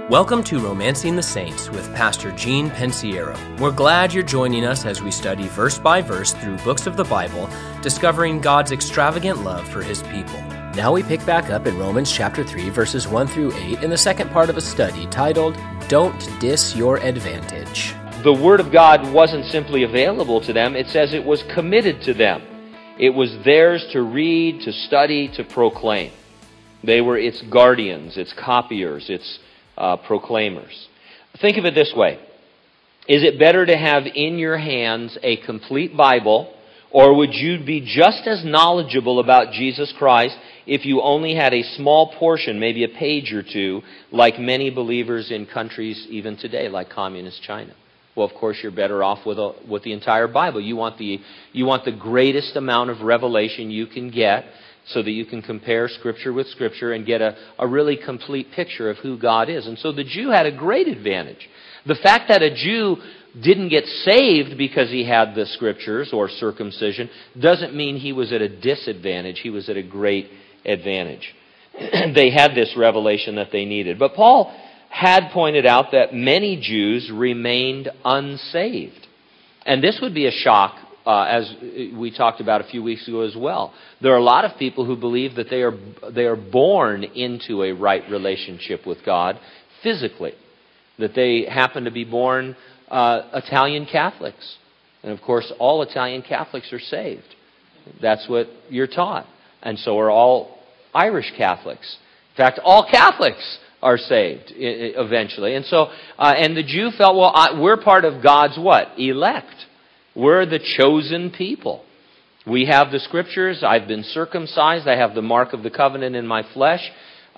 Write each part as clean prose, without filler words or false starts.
Welcome to Romancing the Saints with Pastor Gene Pensiero. We're glad you're joining us as we study verse by verse through books of the Bible, discovering God's extravagant love for His people. Now we pick back up in Romans chapter 3, verses 1 through 8 in the second part of a study titled, Don't Diss Your Advantage. The Word of God wasn't simply available to them, it says it was committed to them. It was theirs to read, to study, to proclaim. They were its guardians, its copiers, its proclaimers. Think of it this way. Is it better to have in your hands a complete Bible, or would you be just as knowledgeable about Jesus Christ if you only had a small portion, maybe a page or two, like many believers in countries even today, like communist China? Well, of course, you're better off with the entire Bible. You want the greatest amount of revelation you can get, so that you can compare Scripture with Scripture and get a really complete picture of who God is. And so the Jew had a great advantage. The fact that a Jew didn't get saved because he had the Scriptures or circumcision doesn't mean he was at a disadvantage. He was at a great advantage. They had this revelation that they needed. But Paul had pointed out that many Jews remained unsaved. And this would be a shock, as we talked about a few weeks ago as well. There are a lot of people who believe that they are born into a right relationship with God physically, that they happen to be born Italian Catholics. And of course, all Italian Catholics are saved. That's what you're taught. And so are all Irish Catholics. In fact, all Catholics are saved eventually. And so, and the Jew felt, well, we're part of God's what? Elect. We're the chosen people. We have the Scriptures. I've been circumcised. I have the mark of the covenant in my flesh.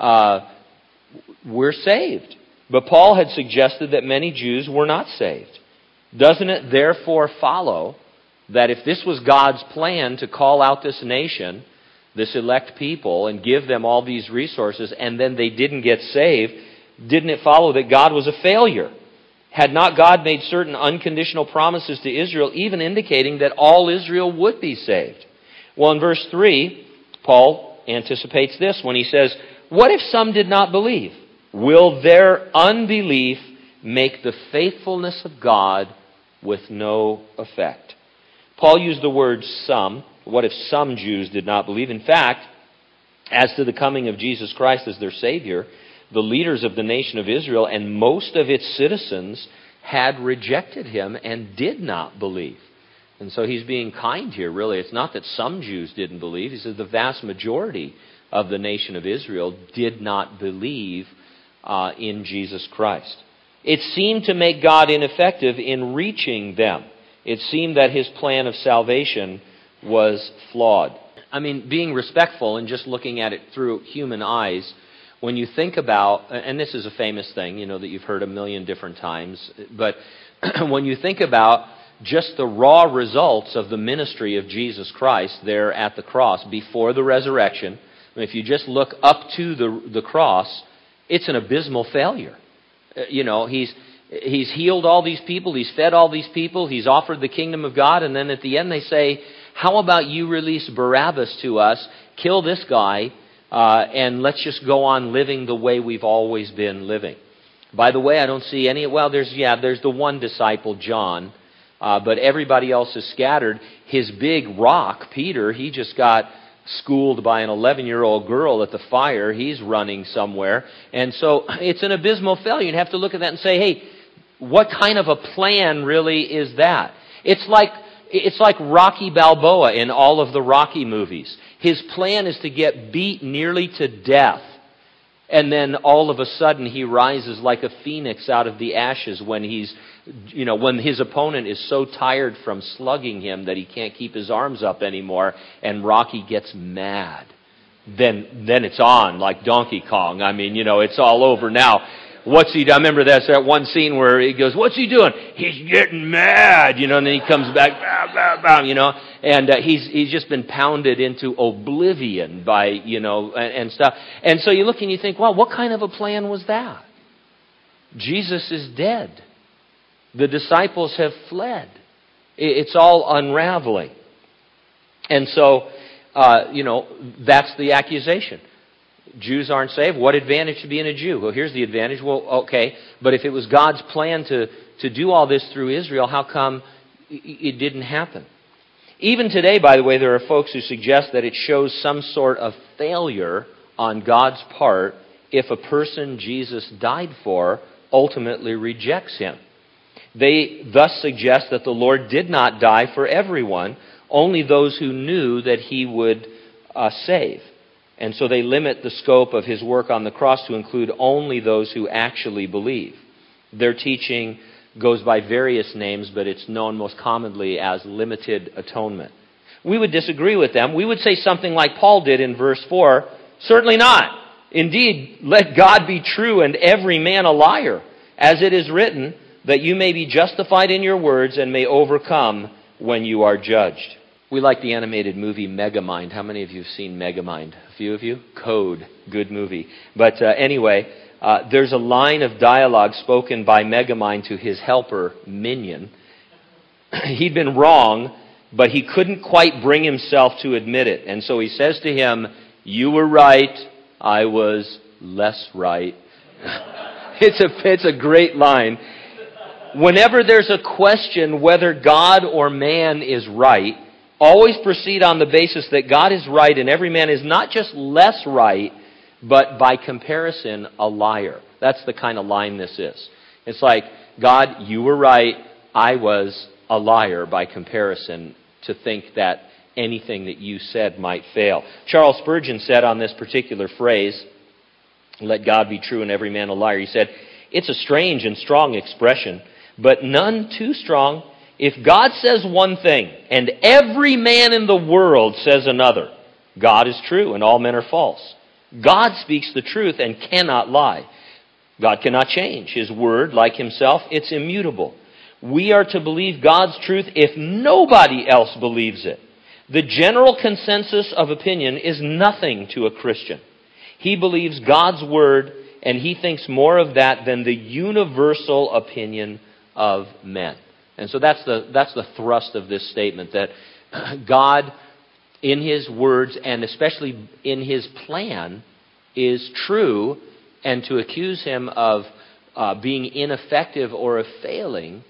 We're saved. But Paul had suggested that many Jews were not saved. Doesn't it therefore follow that if this was God's plan to call out this nation, this elect people, and give them all these resources, and then they didn't get saved, didn't it follow that God was a failure? Had not God made certain unconditional promises to Israel, even indicating that all Israel would be saved? Well, in verse 3, Paul anticipates this when he says, what if some did not believe? Will their unbelief make the faithfulness of God with no effect? Paul used the word some. What if some Jews did not believe? In fact, as to the coming of Jesus Christ as their Savior, the leaders of the nation of Israel and most of its citizens had rejected Him and did not believe. And so he's being kind here, really. It's not that some Jews didn't believe. He says the vast majority of the nation of Israel did not believe in Jesus Christ. It seemed to make God ineffective in reaching them. It seemed that His plan of salvation was flawed. I mean, being respectful and just looking at it through human eyes, when you think about, and this is a famous thing, that you've heard a million different times, but when you think about just the raw results of the ministry of Jesus Christ there at the cross before the resurrection, if you just look up to the cross, it's an abysmal failure. He's healed all these people, He's fed all these people, He's offered the kingdom of God, and then at the end they say, how about you release Barabbas to us, kill this guy, and let's just go on living the way we've always been living. By the way, I don't see any, there's the one disciple, John, but everybody else is scattered. His big rock, Peter, he just got schooled by an 11-year-old girl at the fire. He's running somewhere. And so it's an abysmal failure. You'd have to look at that and say, hey, what kind of a plan really is that? It's like Rocky Balboa in all of the Rocky movies. His plan is to get beat nearly to death. And then all of a sudden he rises like a phoenix out of the ashes when when his opponent is so tired from slugging him that he can't keep his arms up anymore, and Rocky gets mad. Then it's on like Donkey Kong. I mean, it's all over now. What's he done? I remember that one scene where he goes, what's he doing? He's getting mad, and then he comes back, bow, bow, bow, and he's just been pounded into oblivion by, and stuff. And so you look and you think, well, what kind of a plan was that? Jesus is dead. The disciples have fled. It's all unraveling. And so, that's the accusation. Jews aren't saved. What advantage to being a Jew? Well, here's the advantage. Well, okay, but if it was God's plan to do all this through Israel, how come it didn't happen? Even today, by the way, there are folks who suggest that it shows some sort of failure on God's part if a person Jesus died for ultimately rejects Him. They thus suggest that the Lord did not die for everyone, only those who knew that He would save. And so they limit the scope of His work on the cross to include only those who actually believe. Their teaching goes by various names, but it's known most commonly as limited atonement. We would disagree with them. We would say something like Paul did in verse 4, certainly not. Indeed, let God be true and every man a liar, as it is written, that you may be justified in your words and may overcome when you are judged. We like the animated movie Megamind. How many of you have seen Megamind? A few of you? Code. Good movie. But anyway, there's a line of dialogue spoken by Megamind to his helper, Minion. He'd been wrong, but he couldn't quite bring himself to admit it. And so he says to him, you were right, I was less right. It's a great line. Whenever there's a question whether God or man is right, always proceed on the basis that God is right and every man is not just less right, but by comparison, a liar. That's the kind of line this is. It's like, God, you were right, I was a liar by comparison to think that anything that you said might fail. Charles Spurgeon said on this particular phrase, let God be true and every man a liar, he said, it's a strange and strong expression, but none too strong. If God says one thing and every man in the world says another, God is true and all men are false. God speaks the truth and cannot lie. God cannot change. His word, like Himself, it's immutable. We are to believe God's truth if nobody else believes it. The general consensus of opinion is nothing to a Christian. He believes God's word and he thinks more of that than the universal opinion of men. And so that's the thrust of this statement, that God, in His words and especially in His plan, is true, and to accuse Him of being ineffective or of failing,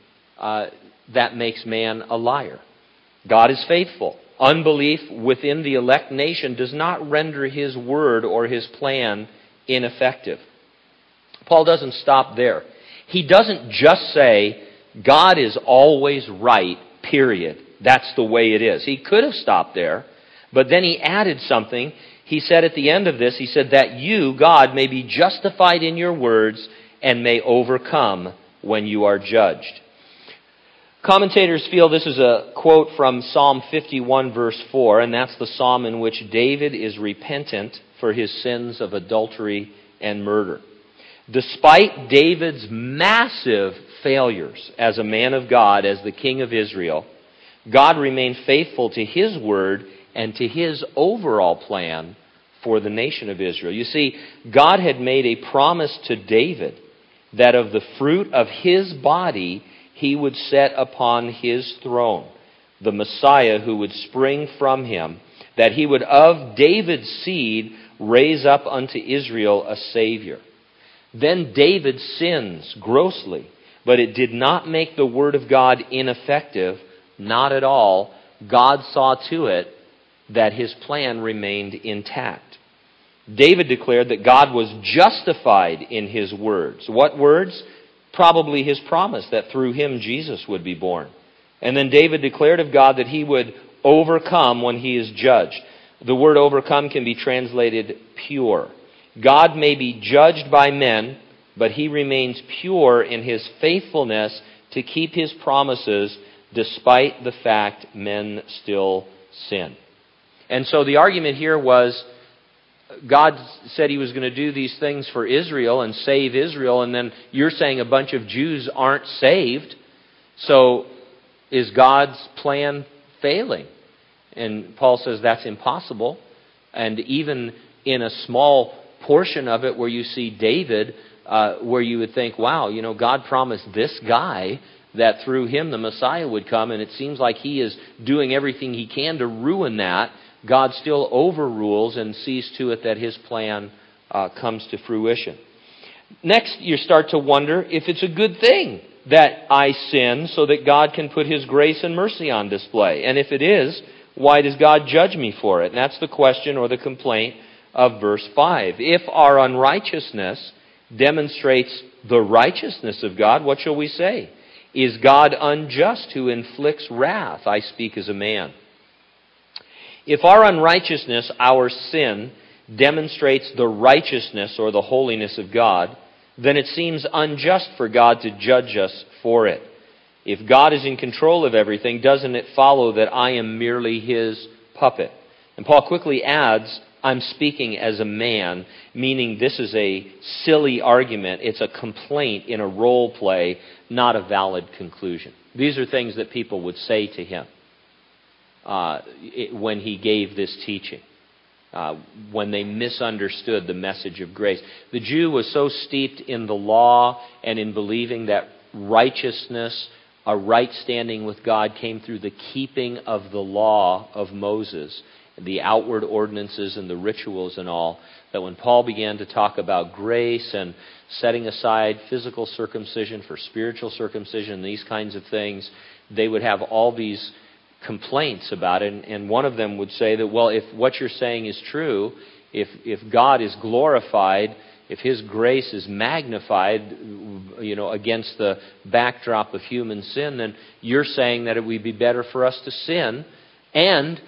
that makes man a liar. God is faithful. Unbelief within the elect nation does not render His word or His plan ineffective. Paul doesn't stop there. He doesn't just say, God is always right, period. That's the way it is. He could have stopped there, but then he added something. He said at the end of this, he said that you, God, may be justified in your words and may overcome when you are judged. Commentators feel this is a quote from Psalm 51 verse 4, and that's the psalm in which David is repentant for his sins of adultery and murder. Despite David's massive failures as a man of God, as the king of Israel, God remained faithful to His word and to His overall plan for the nation of Israel. You see, God had made a promise to David that of the fruit of his body He would set upon His throne the Messiah who would spring from him, that He would of David's seed raise up unto Israel a Savior. Then David sins grossly, but it did not make the word of God ineffective, not at all. God saw to it that His plan remained intact. David declared that God was justified in His words. What words? Probably His promise that through Him Jesus would be born. And then David declared of God that He would overcome when He is judged. The word overcome can be translated pure. God may be judged by men, but He remains pure in His faithfulness to keep His promises despite the fact men still sin. And so the argument here was, God said He was going to do these things for Israel and save Israel, and then you're saying a bunch of Jews aren't saved. So is God's plan failing? And Paul says that's impossible. And even in a small portion of it where you see David, where you would think, wow, God promised this guy that through him the Messiah would come, and it seems like he is doing everything he can to ruin that. God still overrules and sees to it that His plan comes to fruition. Next, you start to wonder if it's a good thing that I sin so that God can put His grace and mercy on display. And if it is, why does God judge me for it? And that's the question or the complaint of verse 5. If our unrighteousness demonstrates the righteousness of God, what shall we say? Is God unjust who inflicts wrath? I speak as a man. If our unrighteousness, our sin, demonstrates the righteousness or the holiness of God, then it seems unjust for God to judge us for it. If God is in control of everything, doesn't it follow that I am merely His puppet? And Paul quickly adds, I'm speaking as a man, meaning this is a silly argument. It's a complaint in a role play, not a valid conclusion. These are things that people would say to him when he gave this teaching. When they misunderstood the message of grace. The Jew was so steeped in the law and in believing that righteousness, a right standing with God, came through the keeping of the law of Moses, the outward ordinances and the rituals and all, that when Paul began to talk about grace and setting aside physical circumcision for spiritual circumcision, these kinds of things, they would have all these complaints about it, and one of them would say that, well, if what you're saying is true, if God is glorified, if His grace is magnified, against the backdrop of human sin, then you're saying that it would be better for us to sin, and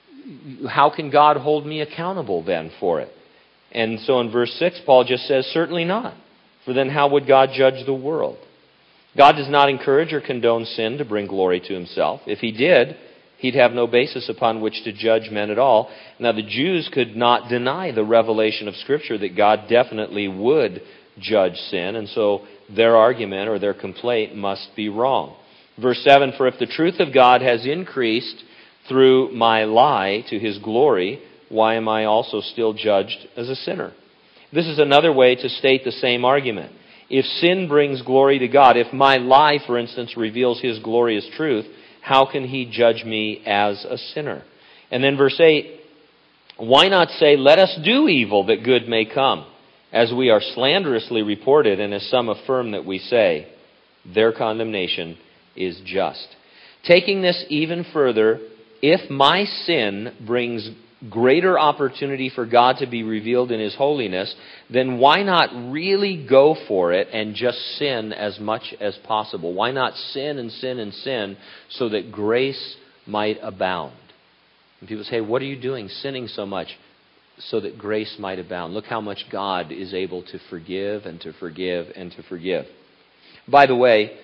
how can God hold me accountable then for it? And so in verse 6, Paul just says, certainly not, for then how would God judge the world? God does not encourage or condone sin to bring glory to Himself. If He did, He'd have no basis upon which to judge men at all. Now, the Jews could not deny the revelation of Scripture that God definitely would judge sin, and so their argument or their complaint must be wrong. Verse 7, for if the truth of God has increased through my lie to His glory, why am I also still judged as a sinner? This is another way to state the same argument. If sin brings glory to God, if my lie, for instance, reveals His glorious truth, how can He judge me as a sinner? And then verse 8, why not say, let us do evil that good may come, as we are slanderously reported, and as some affirm that we say, their condemnation is just. Taking this even further, if my sin brings greater opportunity for God to be revealed in His holiness, then why not really go for it and just sin as much as possible? Why not sin and sin and sin so that grace might abound? And people say, what are you doing, sinning so much? So that grace might abound. Look how much God is able to forgive and to forgive and to forgive. By the way,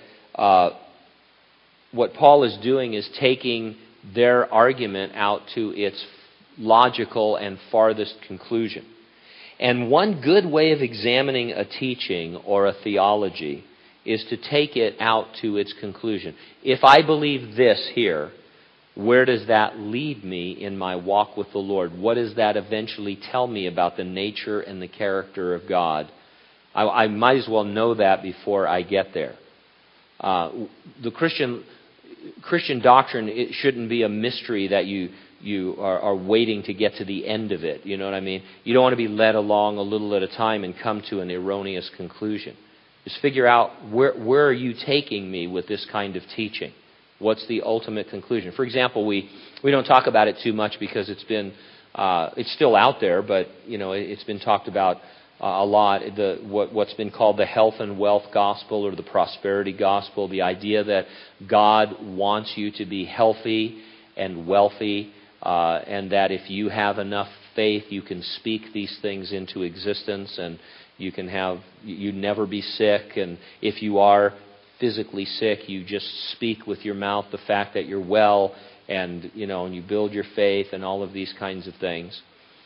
what Paul is doing is taking their argument out to its logical and farthest conclusion. And one good way of examining a teaching or a theology is to take it out to its conclusion. If I believe this here, where does that lead me in my walk with the Lord? What does that eventually tell me about the nature and the character of God? I might as well know that before I get there. The Christian doctrine, it shouldn't be a mystery that you are waiting to get to the end of it. You know what I mean? You don't want to be led along a little at a time and come to an erroneous conclusion. Just figure out where are you taking me with this kind of teaching? What's the ultimate conclusion? For example, we don't talk about it too much because it's still out there, but it's been talked about a lot. What's been called the health and wealth gospel or the prosperity gospel, the idea that God wants you to be healthy and wealthy, and that if you have enough faith, you can speak these things into existence, and you never be sick, and if you are physically sick, you just speak with your mouth the fact that you're well, and you build your faith and all of these kinds of things.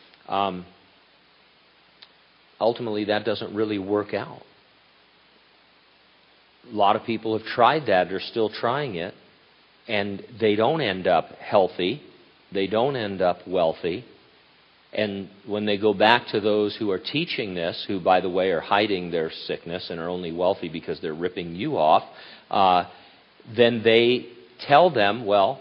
Ultimately, that doesn't really work out. A lot of people have tried that. They're still trying it. And they don't end up healthy. They don't end up wealthy. And when they go back to those who are teaching this, who, by the way, are hiding their sickness and are only wealthy because they're ripping you off, then they tell them, well,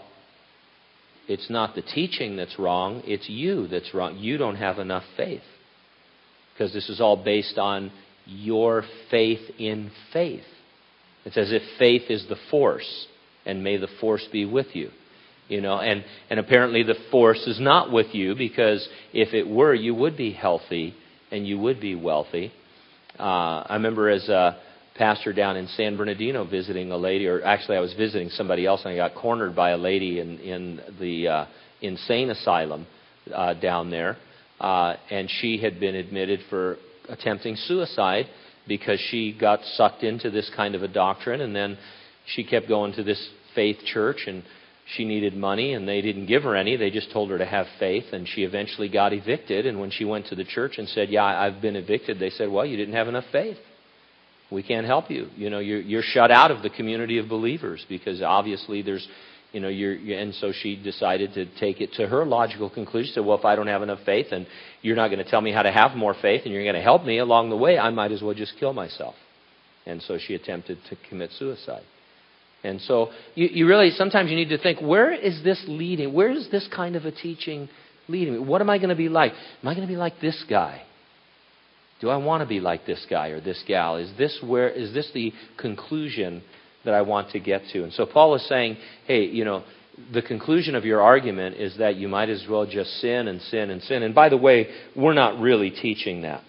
it's not the teaching that's wrong, it's you that's wrong. You don't have enough faith. because this is all based on your faith in faith. It's as if faith is the force, and may the force be with you. And apparently the force is not with you, because if it were, you would be healthy and you would be wealthy. I remember as a pastor down in San Bernardino visiting a lady, or actually I was visiting somebody else, and I got cornered by a lady in the insane asylum down there. And she had been admitted for attempting suicide because she got sucked into this kind of a doctrine, and then she kept going to this faith church, and she needed money, and they didn't give her any. They just told her to have faith, and she eventually got evicted. And when she went to the church and said, "Yeah, I've been evicted," they said, "Well, you didn't have enough faith. We can't help you. You're shut out of the community of believers, because obviously there's, and so she decided to take it to her logical conclusion. She said, well, if I don't have enough faith, and you're not going to tell me how to have more faith, and you're going to help me along the way, I might as well just kill myself." And so she attempted to commit suicide. And so you really, sometimes you need to think, where is this leading? Where is this kind of a teaching leading me? What am I going to be like? Am I going to be like this guy? Do I want to be like this guy or this gal? Is this the conclusion that I want to get to? And so Paul is saying, hey, the conclusion of your argument is that you might as well just sin and sin and sin. And by the way, we're not really teaching that.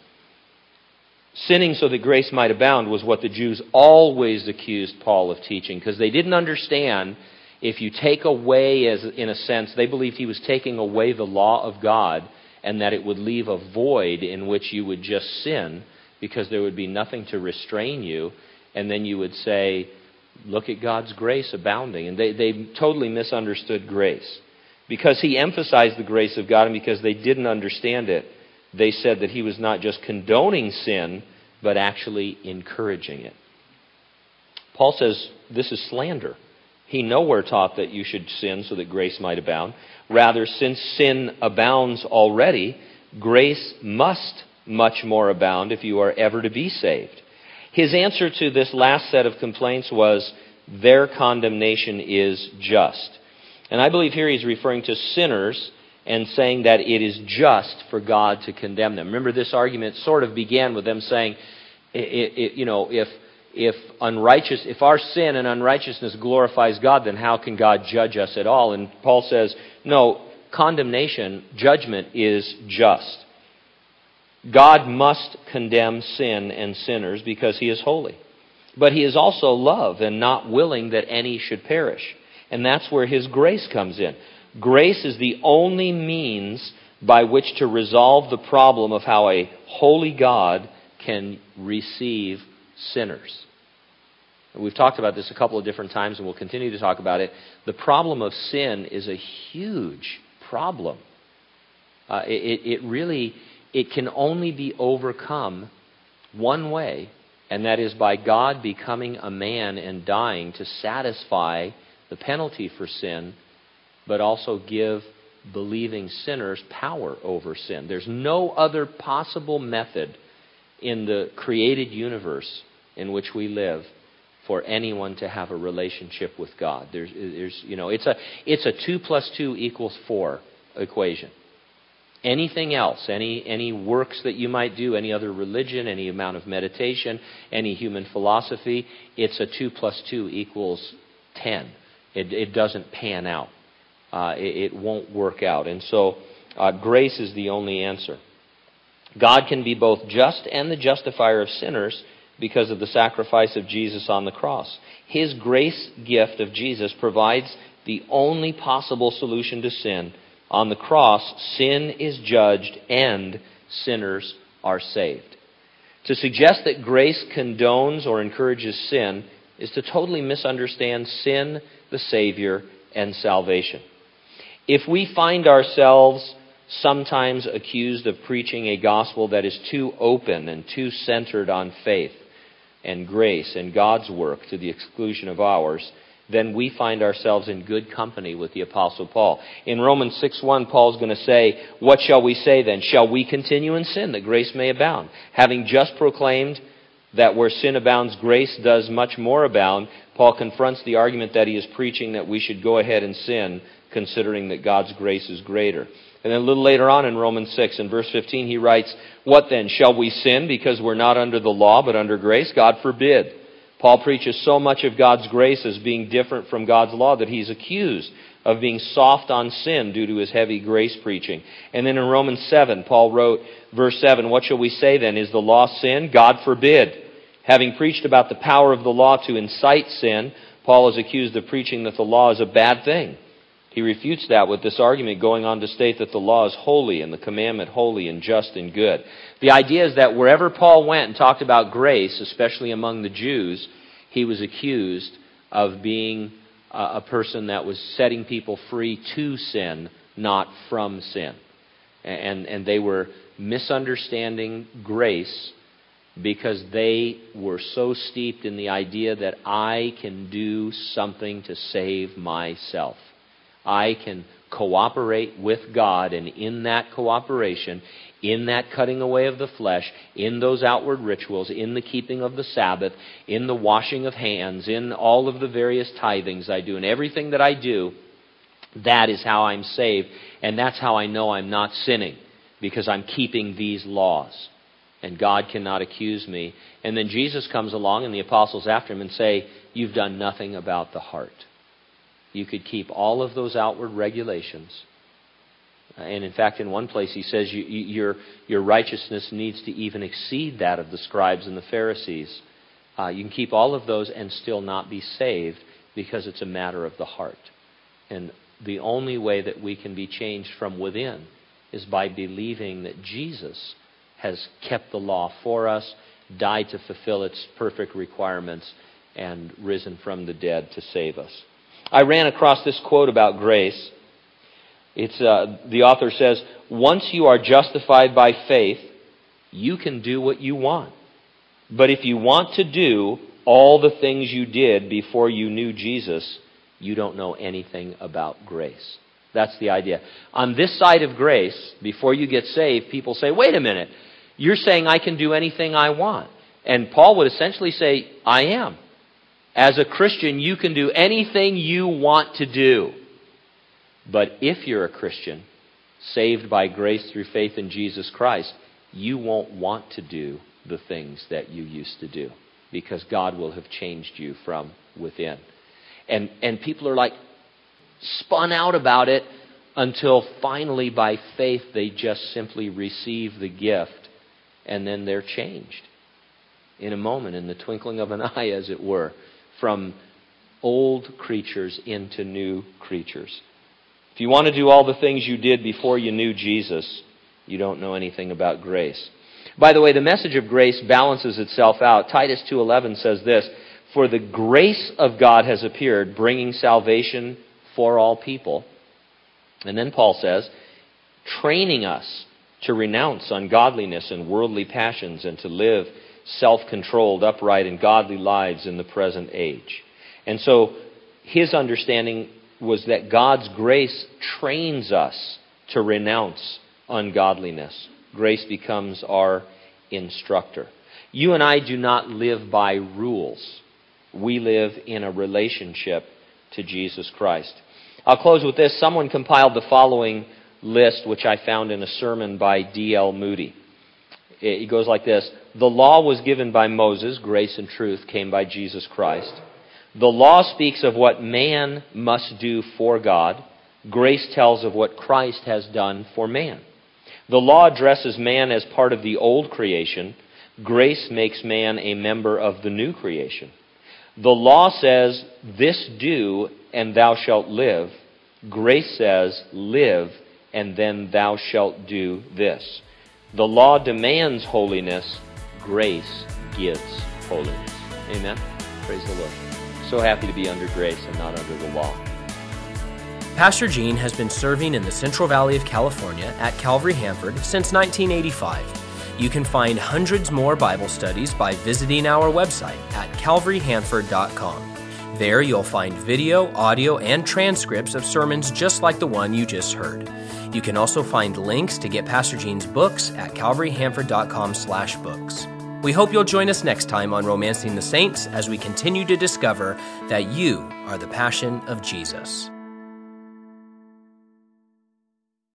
Sinning so that grace might abound was what the Jews always accused Paul of teaching, because they didn't understand, if you take away, in a sense, they believed he was taking away the law of God, and that it would leave a void in which you would just sin, because there would be nothing to restrain you, and then you would say, look at God's grace abounding. And they totally misunderstood grace. Because he emphasized the grace of God, and because they didn't understand it, they said that he was not just condoning sin, but actually encouraging it. Paul says this is slander. He nowhere taught that you should sin so that grace might abound. Rather, since sin abounds already, grace must much more abound if you are ever to be saved. His answer to this last set of complaints was, their condemnation is just. And I believe here he's referring to sinners and saying that it is just for God to condemn them. Remember, this argument sort of began with them saying, if our sin and unrighteousness glorifies God, then how can God judge us at all? And Paul says, no, condemnation, judgment is just. God must condemn sin and sinners because he is holy. But he is also love and not willing that any should perish. And that's where his grace comes in. Grace is the only means by which to resolve the problem of how a holy God can receive sinners. We've talked about this a couple of different times, and we'll continue to talk about it. The problem of sin is a huge problem. It can only be overcome one way, and that is by God becoming a man and dying to satisfy the penalty for sin, but also give believing sinners power over sin. There's no other possible method in the created universe in which we live for anyone to have a relationship with God. It's a 2 + 2 = 4 equation. Anything else, any works that you might do, any other religion, any amount of meditation, any human philosophy, it's a 2 + 2 = 10. It doesn't pan out. It won't work out. And so grace is the only answer. God can be both just and the justifier of sinners because of the sacrifice of Jesus on the cross. His grace gift of Jesus provides the only possible solution to sin. On the cross, sin is judged and sinners are saved. To suggest that grace condones or encourages sin is to totally misunderstand sin, the Savior, and salvation. If we find ourselves sometimes accused of preaching a gospel that is too open and too centered on faith and grace and God's work to the exclusion of ours, then we find ourselves in good company with the Apostle Paul. In Romans 6:1, Paul's going to say, what shall we say then? Shall we continue in sin that grace may abound? Having just proclaimed that where sin abounds, grace does much more abound, Paul confronts the argument that he is preaching that we should go ahead and sin, considering that God's grace is greater. And then a little later on in Romans 6, in verse 15, he writes, "What then? Shall we sin because we're not under the law but under grace? God forbid." Paul preaches so much of God's grace as being different from God's law that he's accused of being soft on sin due to his heavy grace preaching. And then in Romans 7, Paul wrote, verse 7, "What shall we say then? Is the law sin? God forbid." Having preached about the power of the law to incite sin, Paul is accused of preaching that the law is a bad thing. He refutes that with this argument, going on to state that the law is holy and the commandment holy and just and good. The idea is that wherever Paul went and talked about grace, especially among the Jews, he was accused of being a person that was setting people free to sin, not from sin. And they were misunderstanding grace because they were so steeped in the idea that I can do something to save myself. I can cooperate with God, and in that cooperation, in that cutting away of the flesh, in those outward rituals, in the keeping of the Sabbath, in the washing of hands, in all of the various tithings I do, and everything that I do, that is how I'm saved, and that's how I know I'm not sinning, because I'm keeping these laws. And God cannot accuse me. And then Jesus comes along, and the apostles after him, and say, "You've done nothing about the heart. You could keep all of those outward regulations." And in fact, in one place he says your righteousness needs to even exceed that of the scribes and the Pharisees. You can keep all of those and still not be saved because it's a matter of the heart. And the only way that we can be changed from within is by believing that Jesus has kept the law for us, died to fulfill its perfect requirements, and risen from the dead to save us. I ran across this quote about grace. It's the author says, "Once you are justified by faith, you can do what you want. But if you want to do all the things you did before you knew Jesus, you don't know anything about grace." That's the idea. On this side of grace, before you get saved, people say, "Wait a minute, you're saying I can do anything I want." And Paul would essentially say, "I am. As a Christian, you can do anything you want to do. But if you're a Christian, saved by grace through faith in Jesus Christ, you won't want to do the things that you used to do, because God will have changed you from within." And people are like spun out about it until finally by faith they just simply receive the gift, and then they're changed in a moment, in the twinkling of an eye, as it were, from old creatures into new creatures. If you want to do all the things you did before you knew Jesus, you don't know anything about grace. By the way, the message of grace balances itself out. Titus 2:11 says this, "For the grace of God has appeared, bringing salvation for all people." And then Paul says, "Training us to renounce ungodliness and worldly passions and to live self-controlled, upright, and godly lives in the present age." And so his understanding was that God's grace trains us to renounce ungodliness. Grace becomes our instructor. You and I do not live by rules. We live in a relationship to Jesus Christ. I'll close with this. Someone compiled the following list, which I found in a sermon by D.L. Moody. It goes like this: "The law was given by Moses. Grace and truth came by Jesus Christ. The law speaks of what man must do for God. Grace tells of what Christ has done for man. The law addresses man as part of the old creation. Grace makes man a member of the new creation. The law says, 'This do, and thou shalt live.' Grace says, 'Live, and then thou shalt do this.' The law demands holiness. Grace gives holiness." Amen? Praise the Lord. So happy to be under grace and not under the law. Pastor Gene has been serving in the Central Valley of California at Calvary Hanford since 1985. You can find hundreds more Bible studies by visiting our website at calvaryhanford.com. There you'll find video, audio, and transcripts of sermons just like the one you just heard. You can also find links to get Pastor Gene's books at calvaryhanford.com/books. We hope you'll join us next time on Romancing the Saints as we continue to discover that you are the passion of Jesus.